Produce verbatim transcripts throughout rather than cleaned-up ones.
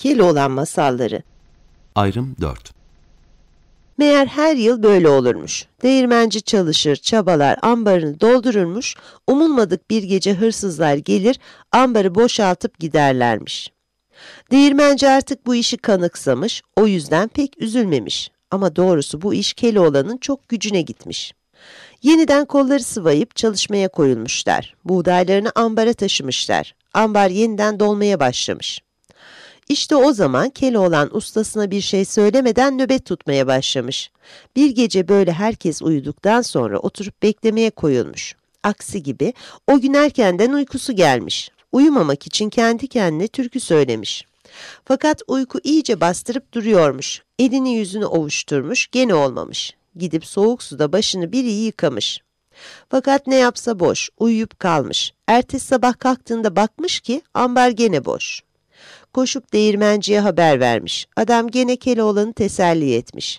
Keloğlan masalları. Ayrım dört. Meğer her yıl böyle olurmuş. Değirmenci çalışır, çabalar, ambarını doldururmuş, umulmadık bir gece hırsızlar gelir, ambarı boşaltıp giderlermiş. Değirmenci artık bu işi kanıksamış, o yüzden pek üzülmemiş. Ama doğrusu bu iş Keloğlan'ın çok gücüne gitmiş. Yeniden kolları sıvayıp çalışmaya koyulmuşlar. Buğdaylarını ambara taşımışlar. Ambar yeniden dolmaya başlamış. İşte o zaman Keloğlan ustasına bir şey söylemeden nöbet tutmaya başlamış. Bir gece böyle herkes uyuduktan sonra oturup beklemeye koyulmuş. Aksi gibi o gün erkenden uykusu gelmiş. Uyumamak için kendi kendine türkü söylemiş. Fakat uyku iyice bastırıp duruyormuş. Elini yüzünü ovuşturmuş, gene olmamış. Gidip soğuk suda başını bir iyi yıkamış. Fakat ne yapsa boş, uyuyup kalmış. Ertesi sabah kalktığında bakmış ki ambar gene boş. Koşup değirmenciye haber vermiş. Adam gene Keloğlan'ı teselli etmiş.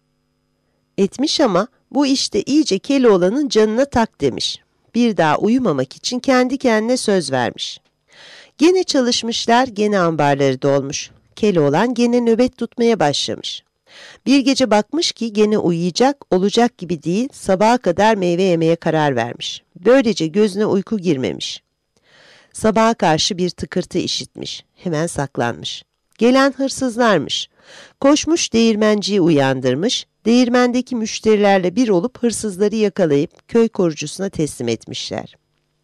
Etmiş ama bu işte iyice Keloğlan'ın canına tak demiş. Bir daha uyumamak için kendi kendine söz vermiş. Gene çalışmışlar, gene ambarları dolmuş. Keloğlan gene nöbet tutmaya başlamış. Bir gece bakmış ki gene uyuyacak, olacak gibi değil, sabaha kadar meyve yemeye karar vermiş. Böylece gözüne uyku girmemiş. Sabaha karşı bir tıkırtı işitmiş. Hemen saklanmış. Gelen hırsızlarmış. Koşmuş değirmenciyi uyandırmış. Değirmendeki müşterilerle bir olup hırsızları yakalayıp köy korucusuna teslim etmişler.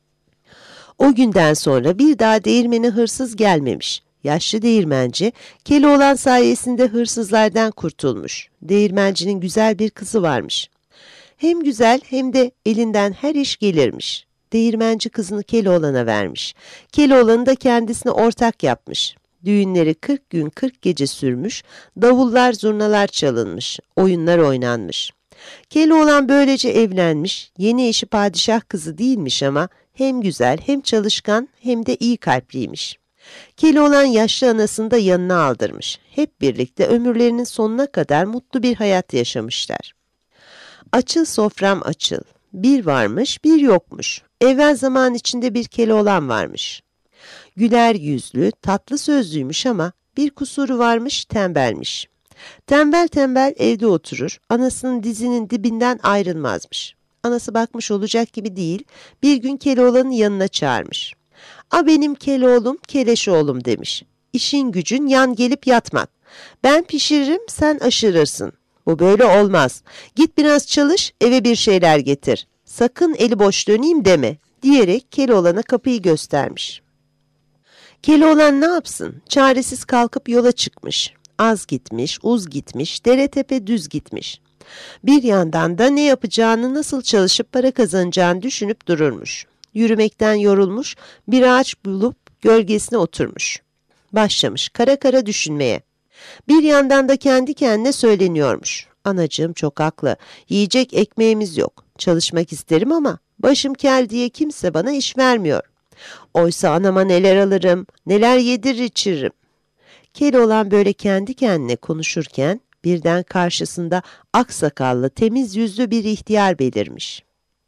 O günden sonra bir daha değirmene hırsız gelmemiş. Yaşlı değirmenci, Keloğlan sayesinde hırsızlardan kurtulmuş. Değirmencinin güzel bir kızı varmış. Hem güzel hem de elinden her iş gelirmiş. Değirmenci kızını Keloğlan'a vermiş. Keloğlan'ı da kendisine ortak yapmış. Düğünleri kırk gün kırk gece sürmüş, davullar zurnalar çalınmış, oyunlar oynanmış. Keloğlan böylece evlenmiş, yeni eşi padişah kızı değilmiş ama hem güzel hem çalışkan hem de iyi kalpliymiş. Keloğlan yaşlı anasını da yanına aldırmış. Hep birlikte ömürlerinin sonuna kadar mutlu bir hayat yaşamışlar. Açıl sofram açıl. Bir varmış bir yokmuş. Evvel zaman içinde bir Keloğlan varmış. Güler yüzlü, tatlı sözlüymüş ama bir kusuru varmış, tembelmiş. Tembel tembel evde oturur, anasının dizinin dibinden ayrılmazmış. Anası bakmış olacak gibi değil, bir gün Keloğlan'ın yanına çağırmış. "A benim Keloğlum, Keleş oğlum" demiş. "İşin gücün yan gelip yatmak. Ben pişiririm, sen aşırırsın. Bu böyle olmaz. Git biraz çalış, eve bir şeyler getir. Sakın eli boş döneyim deme" diyerek Keloğlan'a kapıyı göstermiş. Keloğlan ne yapsın? Çaresiz kalkıp yola çıkmış. Az gitmiş, uz gitmiş, dere tepe düz gitmiş. Bir yandan da ne yapacağını, nasıl çalışıp para kazanacağını düşünüp dururmuş. Yürümekten yorulmuş, bir ağaç bulup gölgesine oturmuş. Başlamış kara kara düşünmeye. Bir yandan da kendi kendine söyleniyormuş. "Anacığım çok haklı, yiyecek ekmeğimiz yok. Çalışmak isterim ama başım kel diye kimse bana iş vermiyor. Oysa anama neler alırım, neler yedirir içiririm." Keloğlan böyle kendi kendine konuşurken birden karşısında aksakallı, temiz yüzlü bir ihtiyar belirmiş.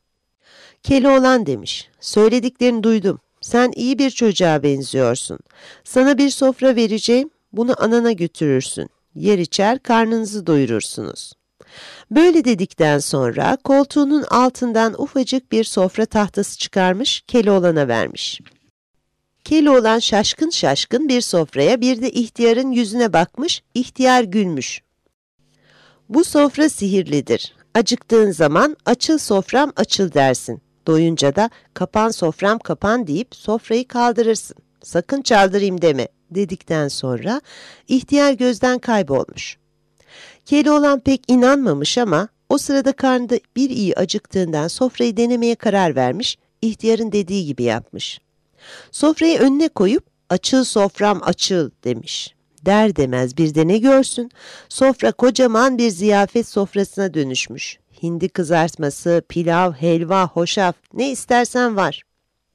"Keloğlan" demiş, "söylediklerini duydum. Sen iyi bir çocuğa benziyorsun. Sana bir sofra vereceğim, bunu anana götürürsün. Yer içer, karnınızı doyurursunuz." Böyle dedikten sonra koltuğunun altından ufacık bir sofra tahtası çıkarmış, Keloğlan'a vermiş. Keloğlan şaşkın şaşkın bir sofraya, bir de ihtiyarın yüzüne bakmış, ihtiyar gülmüş. "Bu sofra sihirlidir. Acıktığın zaman açıl sofram açıl dersin. Doyunca da kapan sofram kapan deyip sofrayı kaldırırsın. Sakın çaldırayım deme" dedikten sonra ihtiyar gözden kaybolmuş. Keloğlan pek inanmamış ama o sırada karnında bir iyi acıktığından sofrayı denemeye karar vermiş, ihtiyarın dediği gibi yapmış. Sofrayı önüne koyup "Açıl sofram açıl" demiş. Der demez bir de ne görsün, sofra kocaman bir ziyafet sofrasına dönüşmüş. Hindi kızartması, pilav, helva, hoşaf, ne istersen var.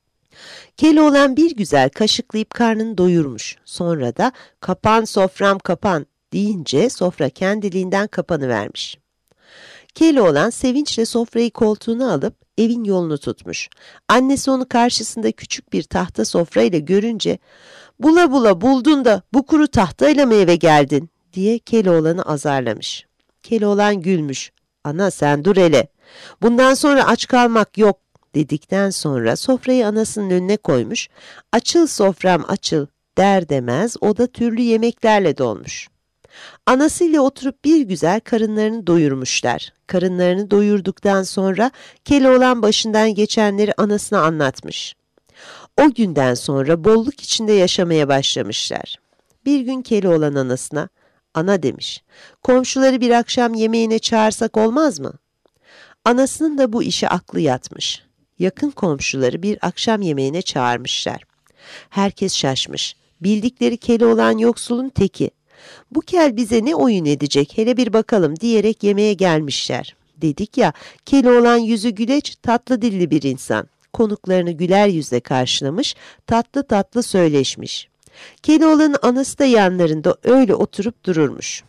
Keloğlan bir güzel kaşıklayıp karnını doyurmuş. Sonra da "Kapan sofram kapan" deyince sofra kendiliğinden kapanıvermiş. Keloğlan sevinçle sofrayı koltuğuna alıp evin yolunu tutmuş. Annesi onu karşısında küçük bir tahta sofrayla görünce "Bula bula buldun da bu kuru tahtayla mı eve geldin?" diye Keloğlan'ı azarlamış. Keloğlan gülmüş. "Ana sen dur hele. Bundan sonra aç kalmak yok," dedikten sonra sofrayı anasının önüne koymuş. "Açıl sofram açıl," der demez o da türlü yemeklerle dolmuş. Anasıyla oturup bir güzel karınlarını doyurmuşlar. Karınlarını doyurduktan sonra Keloğlan başından geçenleri anasına anlatmış. O günden sonra bolluk içinde yaşamaya başlamışlar. Bir gün Keloğlan anasına, "Ana," demiş, "komşuları bir akşam yemeğine çağırsak olmaz mı?" Anasının da bu işe aklı yatmış. Yakın komşuları bir akşam yemeğine çağırmışlar. Herkes şaşmış. Bildikleri Keloğlan yoksulun teki. "Bu kel bize ne oyun edecek, hele bir bakalım," diyerek yemeğe gelmişler. Dedik ya, Keloğlan yüzü güleç, tatlı dilli bir insan. Konuklarını güler yüzle karşılamış, tatlı tatlı söyleşmiş. Keloğlan'ın anası da yanlarında öyle oturup dururmuş.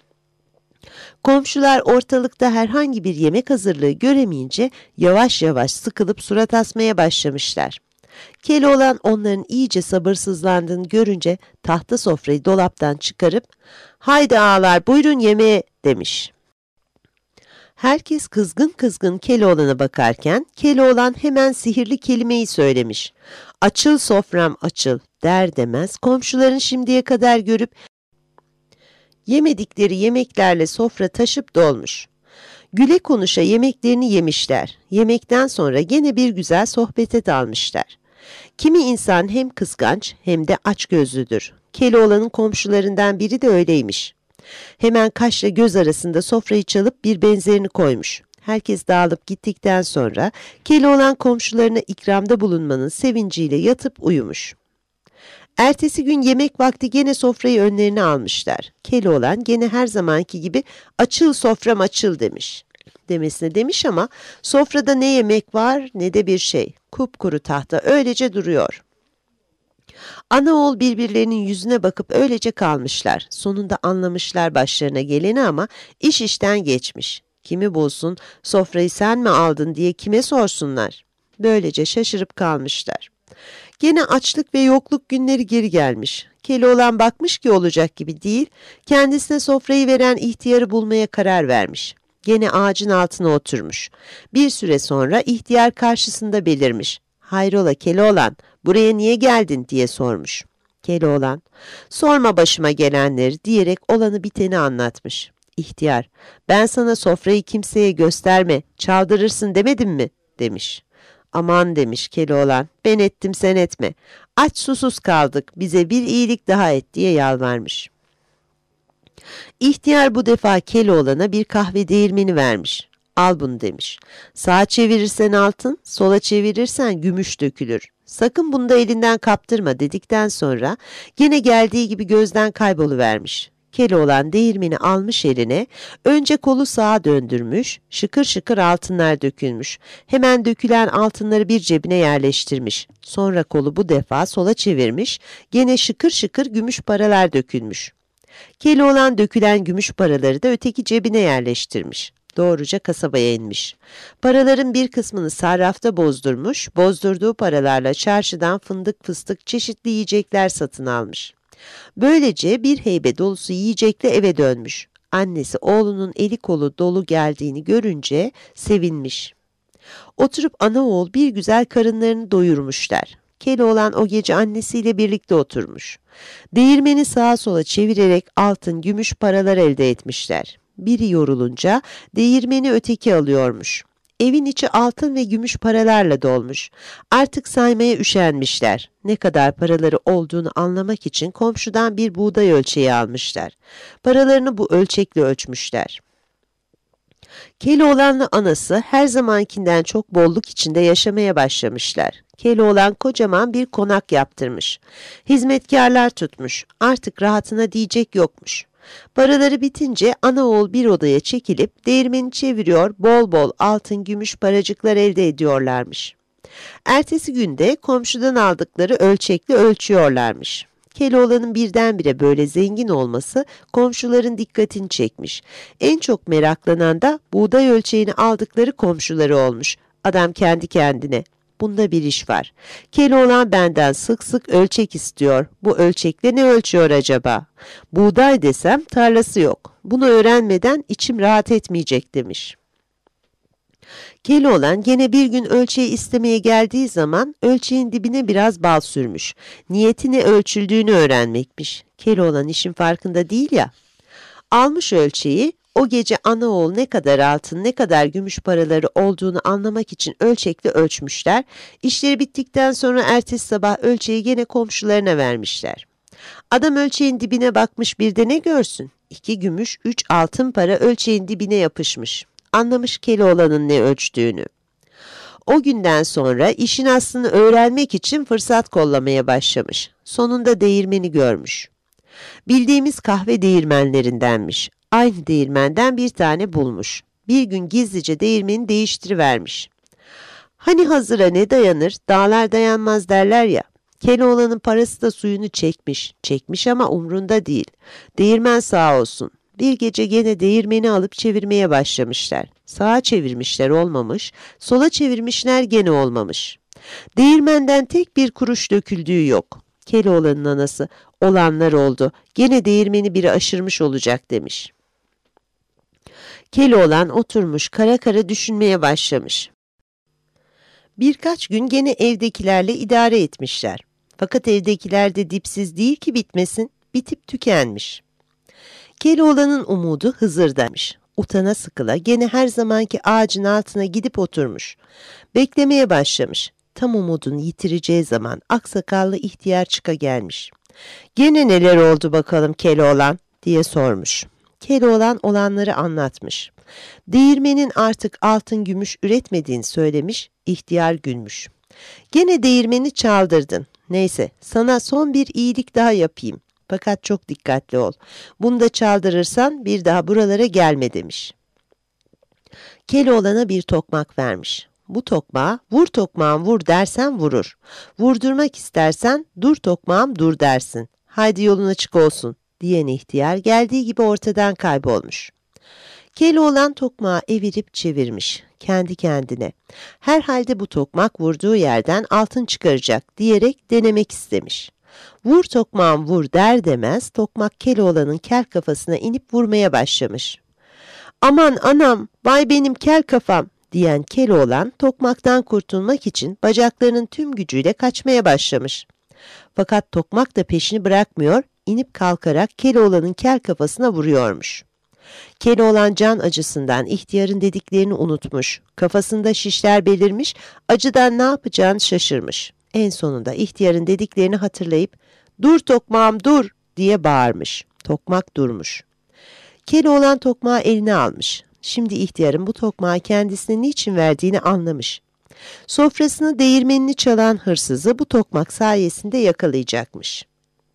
Komşular ortalıkta herhangi bir yemek hazırlığı göremeyince yavaş yavaş sıkılıp surat asmaya başlamışlar. Keloğlan onların iyice sabırsızlandığını görünce tahta sofrayı dolaptan çıkarıp "Haydi ağalar buyurun yemeğe," demiş. Herkes kızgın kızgın Keloğlan'a bakarken Keloğlan hemen sihirli kelimeyi söylemiş. "Açıl sofram açıl," der demez komşuların şimdiye kadar görüp yemedikleri yemeklerle sofra taşıp dolmuş. Güle konuşa yemeklerini yemişler. Yemekten sonra gene bir güzel sohbete dalmışlar. Kimi insan hem kıskanç hem de açgözlüdür. Keloğlan'ın komşularından biri de öyleymiş. Hemen kaşla göz arasında sofrayı çalıp bir benzerini koymuş. Herkes dağılıp gittikten sonra Keloğlan komşularına ikramda bulunmanın sevinciyle yatıp uyumuş. Ertesi gün yemek vakti gene sofrayı önlerine almışlar. Keloğlan gene her zamanki gibi "Açıl sofram açıl," demiş. Demesine demiş ama sofrada ne yemek var ne de bir şey. Kupkuru tahta öylece duruyor. Ana oğul birbirlerinin yüzüne bakıp öylece kalmışlar. Sonunda anlamışlar başlarına geleni ama iş işten geçmiş. Kimi bulsun, "Sofrayı sen mi aldın?" diye kime sorsunlar. Böylece şaşırıp kalmışlar. Gene açlık ve yokluk günleri geri gelmiş. Keloğlan bakmış ki olacak gibi değil, kendisine sofrayı veren ihtiyarı bulmaya karar vermiş. Gene ağacın altına oturmuş. Bir süre sonra ihtiyar karşısında belirmiş. "Hayrola Keloğlan, buraya niye geldin?" diye sormuş. Keloğlan, "Sorma başıma gelenleri," diyerek olanı biteni anlatmış. İhtiyar, "Ben sana sofrayı kimseye gösterme, çaldırırsın demedim mi?" demiş. "Aman," demiş Keloğlan, "ben ettim sen etme. Aç susuz kaldık, bize bir iyilik daha et," diye yalvarmış. İhtiyar bu defa Keloğlan'a bir kahve değirmeni vermiş. "Al bunu," demiş. "Sağa çevirirsen altın, sola çevirirsen gümüş dökülür. Sakın bunu da elinden kaptırma," dedikten sonra gene geldiği gibi gözden kayboluvermiş. Keloğlan değirmeni almış eline, önce kolu sağa döndürmüş, şıkır şıkır altınlar dökülmüş. Hemen dökülen altınları bir cebine yerleştirmiş. Sonra kolu bu defa sola çevirmiş, gene şıkır şıkır gümüş paralar dökülmüş. Keloğlan dökülen gümüş paraları da öteki cebine yerleştirmiş. Doğruca kasabaya inmiş. Paraların bir kısmını sarrafta bozdurmuş, bozdurduğu paralarla çarşıdan fındık fıstık çeşitli yiyecekler satın almış. Böylece bir heybe dolusu yiyecekle eve dönmüş. Annesi oğlunun eli kolu dolu geldiğini görünce sevinmiş. Oturup ana oğul bir güzel karınlarını doyurmuşlar. Keloğlan o gece annesiyle birlikte oturmuş. Değirmeni sağa sola çevirerek altın, gümüş paralar elde etmişler. Biri yorulunca değirmeni öteki alıyormuş. Evin içi altın ve gümüş paralarla dolmuş. Artık saymaya üşenmişler. Ne kadar paraları olduğunu anlamak için komşudan bir buğday ölçeği almışlar. Paralarını bu ölçekle ölçmüşler. Keloğlan'la anası her zamankinden çok bolluk içinde yaşamaya başlamışlar. Keloğlan kocaman bir konak yaptırmış. Hizmetkarlar tutmuş. Artık rahatına diyecek yokmuş. Paraları bitince ana oğul bir odaya çekilip değirmeni çeviriyor, bol bol altın gümüş paracıklar elde ediyorlarmış. Ertesi günde komşudan aldıkları ölçekle ölçüyorlarmış. Keloğlan'ın birdenbire böyle zengin olması komşuların dikkatini çekmiş. En çok meraklanan da buğday ölçeğini aldıkları komşuları olmuş. Adam kendi kendine. Bunda bir iş var. Keloğlan benden sık sık ölçek istiyor. Bu ölçekle ne ölçüyor acaba? Buğday desem tarlası yok. Bunu öğrenmeden içim rahat etmeyecek demiş. Keloğlan gene bir gün ölçeği istemeye geldiği zaman ölçeğin dibine biraz bal sürmüş. Niyeti ne ölçüldüğünü öğrenmekmiş. Keloğlan işin farkında değil ya. Almış ölçeği, o gece anaoğul ne kadar altın ne kadar gümüş paraları olduğunu anlamak için ölçekle ölçmüşler. İşleri bittikten sonra ertesi sabah ölçeği gene komşularına vermişler. Adam ölçeğin dibine bakmış, bir de ne görsün? İki gümüş, üç altın para ölçeğin dibine yapışmış. Anlamış Keloğlan'ın ne ölçtüğünü. O günden sonra işin aslını öğrenmek için fırsat kollamaya başlamış. Sonunda değirmeni görmüş. Bildiğimiz kahve değirmenlerindenmiş. Aynı değirmenden bir tane bulmuş. Bir gün gizlice değirmeni değiştirivermiş. Hani hazıra ne dayanır, dağlar dayanmaz derler ya. Keloğlan'ın parası da suyunu çekmiş. Çekmiş ama umrunda değil. Değirmen sağ olsun. Bir gece gene değirmeni alıp çevirmeye başlamışlar. Sağa çevirmişler, olmamış. Sola çevirmişler, gene olmamış. Değirmenden tek bir kuruş döküldüğü yok. Keloğlan'ın anası, olanlar oldu. Gene değirmeni biri aşırmış olacak demiş. Keloğlan oturmuş kara kara düşünmeye başlamış. Birkaç gün gene evdekilerle idare etmişler. Fakat evdekiler de dipsiz değil ki bitmesin, bitip tükenmiş. Keloğlan'ın umudu Hızır'daymış. Utana sıkıla gene her zamanki ağacın altına gidip oturmuş. Beklemeye başlamış. Tam umudunu yitireceği zaman aksakallı ihtiyar çıka gelmiş. "Gene neler oldu bakalım Keloğlan?" diye sormuş. Keloğlan olanları anlatmış. Değirmenin artık altın gümüş üretmediğini söylemiş, ihtiyar gülmüş. "Gene değirmeni çaldırdın. Neyse, sana son bir iyilik daha yapayım. Fakat çok dikkatli ol. Bunu da çaldırırsan bir daha buralara gelme" demiş. Keloğlan'a bir tokmak vermiş. Bu tokmağa vur tokmağım vur dersen vurur. Vurdurmak istersen dur tokmağım dur dersin. Haydi yolun açık olsun diyen ihtiyar geldiği gibi ortadan kaybolmuş. Keloğlan tokmağı evirip çevirmiş kendi kendine. Herhalde bu tokmak vurduğu yerden altın çıkaracak diyerek denemek istemiş. Vur tokmağım vur der demez tokmak Keloğlan'ın kel kafasına inip vurmaya başlamış. "Aman anam, vay benim kel kafam" diyen Keloğlan tokmaktan kurtulmak için bacaklarının tüm gücüyle kaçmaya başlamış. Fakat tokmak da peşini bırakmıyor, inip kalkarak Keloğlan'ın kel kafasına vuruyormuş. Keloğlan can acısından ihtiyarın dediklerini unutmuş, kafasında şişler belirmiş, acıdan ne yapacağını şaşırmış. En sonunda ihtiyarın dediklerini hatırlayıp "Dur tokmağım dur" diye bağırmış. Tokmak durmuş. Keloğlan tokmağı eline almış. Şimdi ihtiyarın bu tokmağı kendisine niçin verdiğini anlamış. Sofrasını değirmenini çalan hırsızı bu tokmak sayesinde yakalayacakmış.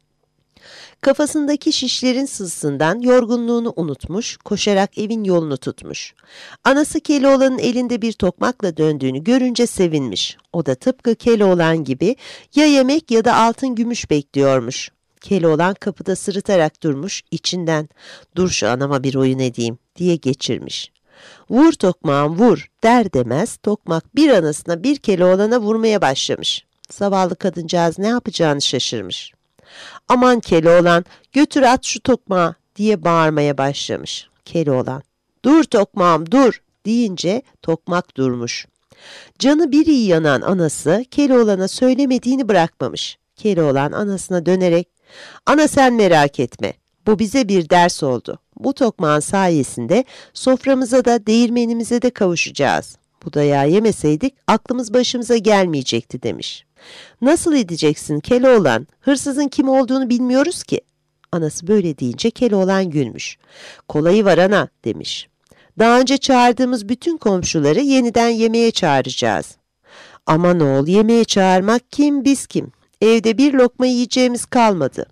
Kafasındaki şişlerin sızısından yorgunluğunu unutmuş, koşarak evin yolunu tutmuş. Anası Keloğlan'ın elinde bir tokmakla döndüğünü görünce sevinmiş. O da tıpkı Keloğlan gibi ya yemek ya da altın gümüş bekliyormuş. Keloğlan kapıda sırıtarak durmuş, içinden "Dur şu anama bir oyun edeyim" diye geçirmiş. Vur tokmağım vur der demez tokmak bir anasına bir Keloğlan'a vurmaya başlamış. Zavallı kadıncağız ne yapacağını şaşırmış. "Aman Keloğlan, götür at şu tokmağı" diye bağırmaya başlamış. Keloğlan "Dur tokmağım dur" deyince tokmak durmuş. Canı bir iyi yanan anası Keloğlan'a söylemediğini bırakmamış. Keloğlan anasına dönerek "Ana sen merak etme, bu bize bir ders oldu. Bu tokmağın sayesinde soframıza da değirmenimize de kavuşacağız. Bu dayağı yemeseydik aklımız başımıza gelmeyecekti" demiş. "Nasıl edeceksin Keloğlan? Hırsızın kim olduğunu bilmiyoruz ki." Anası böyle deyince Keloğlan gülmüş. "Kolayı var ana" demiş. "Daha önce çağırdığımız bütün komşuları yeniden yemeğe çağıracağız." "Aman oğul, yemeğe çağırmak kim biz kim? Evde bir lokma yiyeceğimiz kalmadı."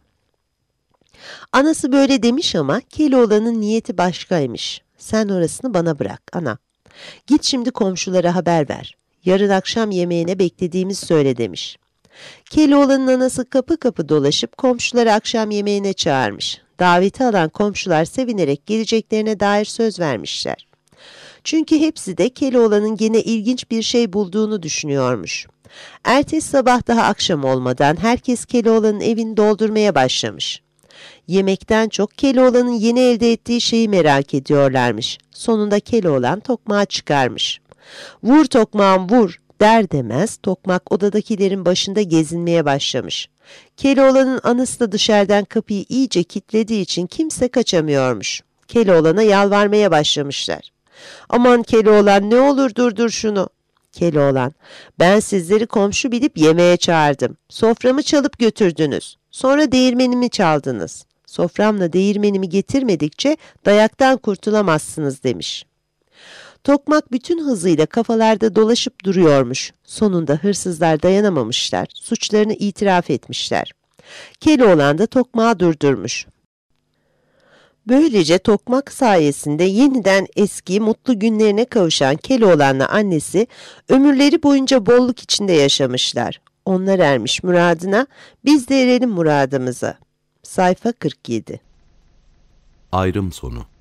Anası böyle demiş ama Keloğlan'ın niyeti başkaymış. "Sen orasını bana bırak ana. Git şimdi komşulara haber ver. Yarın akşam yemeğine beklediğimizi söyle" demiş. Keloğlan'ın anası kapı kapı dolaşıp komşuları akşam yemeğine çağırmış. Daveti alan komşular sevinerek geleceklerine dair söz vermişler. Çünkü hepsi de Keloğlan'ın gene ilginç bir şey bulduğunu düşünüyormuş. Ertesi sabah daha akşam olmadan herkes Keloğlan'ın evini doldurmaya başlamış. Yemekten çok Keloğlan'ın yeni elde ettiği şeyi merak ediyorlarmış. Sonunda Keloğlan tokmağı çıkarmış. "Vur tokmağım vur!" der demez tokmak odadakilerin başında gezinmeye başlamış. Keloğlan'ın anası da dışarıdan kapıyı iyice kilitlediği için kimse kaçamıyormuş. Keloğlan'a yalvarmaya başlamışlar. "Aman Keloğlan, ne olur durdur şunu." Keloğlan, "Ben sizleri komşu bilip yemeğe çağırdım. Soframı çalıp götürdünüz. Sonra değirmenimi çaldınız. Soframla değirmenimi getirmedikçe dayaktan kurtulamazsınız," demiş. Tokmak bütün hızıyla kafalarda dolaşıp duruyormuş. Sonunda hırsızlar dayanamamışlar, suçlarını itiraf etmişler. Keloğlan da tokmağı durdurmuş. Böylece tokmak sayesinde yeniden eski mutlu günlerine kavuşan Keloğlan'la annesi ömürleri boyunca bolluk içinde yaşamışlar. Onlar ermiş muradına, biz de erelim muradımıza. Sayfa kırk yedi. Ayrım sonu.